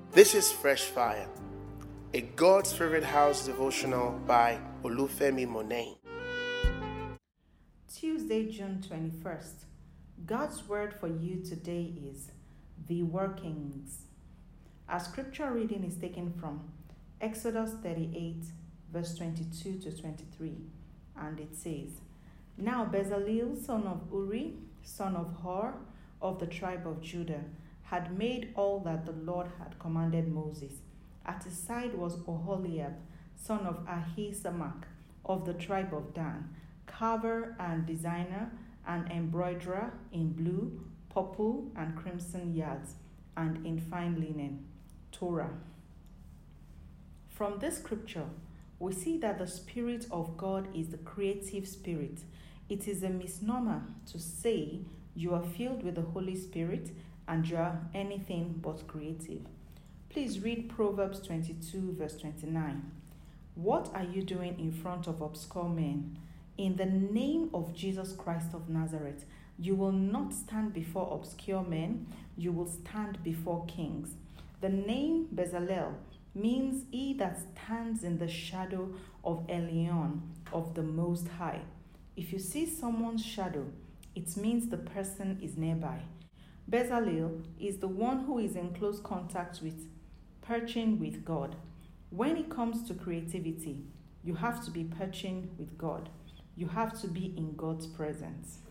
This is Fresh Fire, a God's Favorite House devotional by Olufemi Monet. Tuesday, June 21st. God's word for you today is the workings. Our scripture reading is taken from Exodus 38, verse 22 to 23, and it says, Now Bezalel, son of Uri, son of Hur, of the tribe of Judah, had made all that the Lord had commanded Moses. At his side was Oholiab, son of Ahisamach, of the tribe of Dan, carver and designer and embroiderer in blue, purple, and crimson yards, and in fine linen, Torah. From this scripture, we see that the Spirit of God is the creative spirit. It is a misnomer to say you are filled with the Holy Spirit and you are anything but creative. Please read Proverbs 22, verse 29. What are you doing in front of obscure men? In the name of Jesus Christ of Nazareth, you will not stand before obscure men, you will stand before kings. The name Bezalel means he that stands in the shadow of Elyon, of the Most High. If you see someone's shadow, it means the person is nearby. Bezalel is the one who is in close contact with, perching with God. When it comes to creativity, you have to be perching with God. You have to be in God's presence.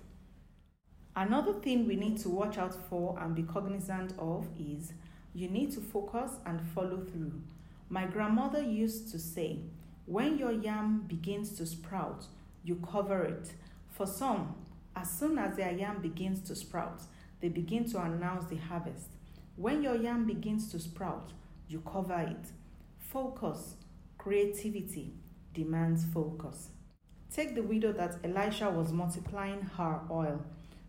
Another thing we need to watch out for and be cognizant of is you need to focus and follow through. My grandmother used to say, when your yam begins to sprout, you cover it. For some, as soon as their yam begins to sprout, they begin to announce the harvest. When your yam begins to sprout, you cover it. Focus, creativity demands focus. Take the widow that Elisha was multiplying her oil.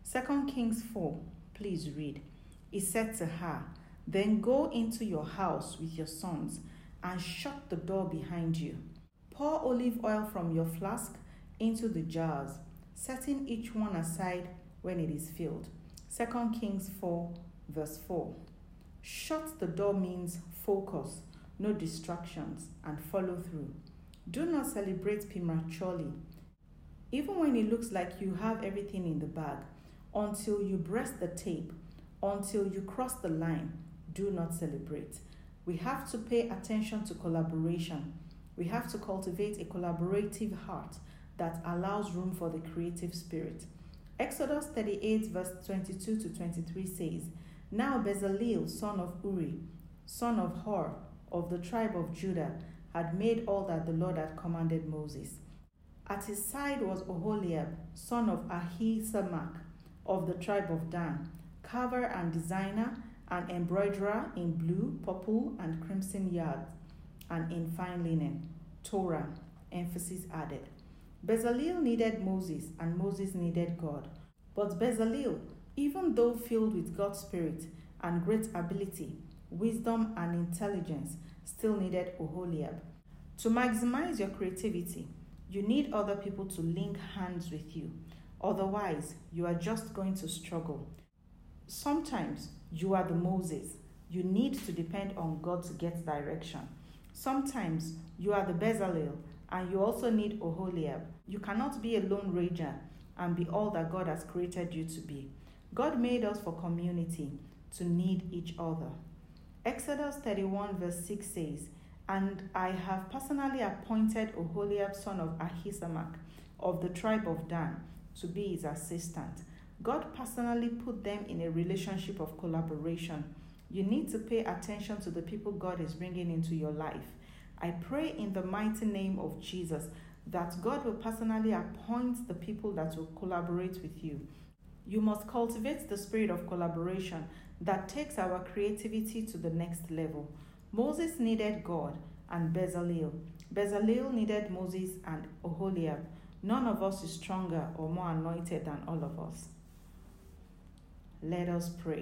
2 Kings 4, please read. He said to her, Then go into your house with your sons and shut the door behind you. Pour olive oil from your flask into the jars, setting each one aside when it is filled. 2 Kings 4, verse 4. Shut the door means focus, no distractions, and follow through. Do not celebrate prematurely. Even when it looks like you have everything in the bag, until you breast the tape, until you cross the line, do not celebrate. We have to pay attention to collaboration. We have to cultivate a collaborative heart that allows room for the creative spirit. Exodus 38, verse 22 to 23 says, Now Bezalel, son of Uri, son of Hur, of the tribe of Judah, had made all that the Lord had commanded Moses. At his side was Oholiab, son of Ahisamach, of the tribe of Dan, carver and designer and embroiderer in blue, purple, and crimson yards, and in fine linen, Torah, emphasis added. Bezalel needed Moses, and Moses needed God. But Bezalel, even though filled with God's Spirit and great ability, wisdom, and intelligence, still needed Oholiab. To maximize your creativity, you need other people to link hands with you. Otherwise, you are just going to struggle. Sometimes you are the Moses. You need to depend on God to get direction. Sometimes you are the Bezalel, and you also need Oholiab. You cannot be a lone ranger and be all that God has created you to be. God made us for community, to need each other. Exodus 31 verse 6 says, And I have personally appointed Oholiab son of Ahisamach of the tribe of Dan to be his assistant. God personally put them in a relationship of collaboration. You need to pay attention to the people God is bringing into your life. I pray in the mighty name of Jesus that God will personally appoint the people that will collaborate with you. You must cultivate the spirit of collaboration that takes our creativity to the next level. Moses needed God and Bezalel. Bezalel needed Moses and Oholiab. None of us is stronger or more anointed than all of us. Let us pray.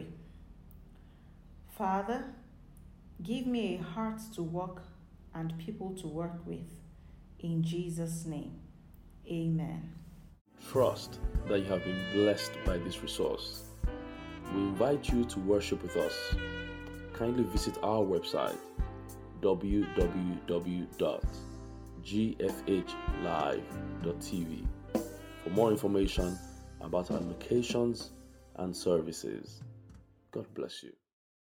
Father, give me a heart to work and people to work with. In Jesus' name, amen. Trust that you have been blessed by this resource. We invite you to worship with us. kindly visit our website www.gfhlive.tv for more information about our locations and services. God bless you.